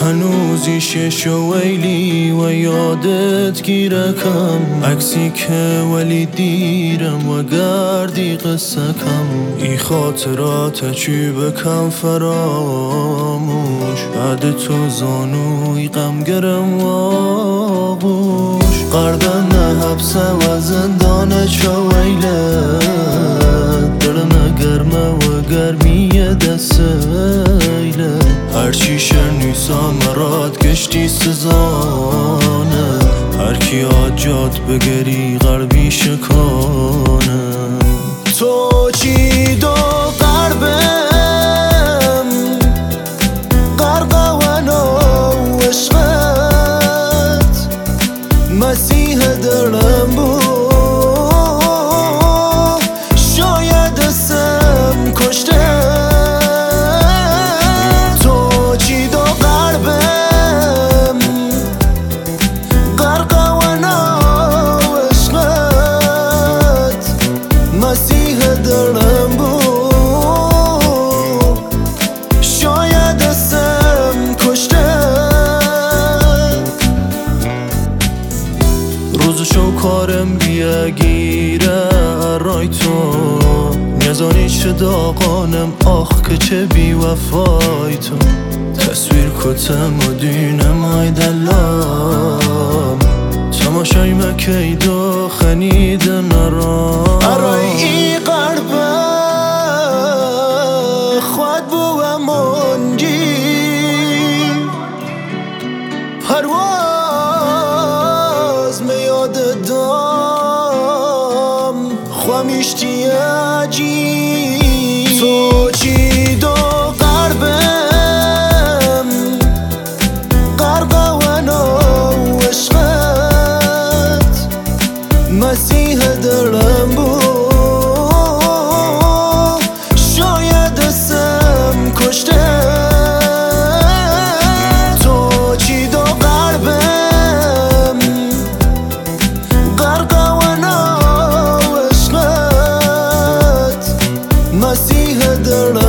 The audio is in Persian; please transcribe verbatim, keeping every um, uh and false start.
هنوز ایشش و ویلی و یادت گیرکم عکسی که ولی دیرم و گردی قصه کم ای خاطرات چی بکم فراموش بعد تو زانوی غم گرم و آغوش قردن حبسه و زندان چه ویله دلم گرمه و گرمی دستیله هرچی شنیسا مراد گشتی سزانه هر کی آجات بگری غربی شکانه تو چی دو قربم قرقوان و عشقت مسیح دلم بود شاید اسم کشته مسیح دلم بود شاید اسم کشته روزشو کارم بیا گیره رای تو نیازانی چه داغانم آخ که چه بی وفای تو تصویر کتم و دینم های دلم تماشای مکی دو خنیدن را ارای ای قربه خواد بو منجی پرواز میاد دام خوامیشتی عجی تو چی دو قربم قرقوان و عشقت مسیح دلم بود شاید اسم کشته تو چی دو قلبم قرقوان و عشقت مسیح دلم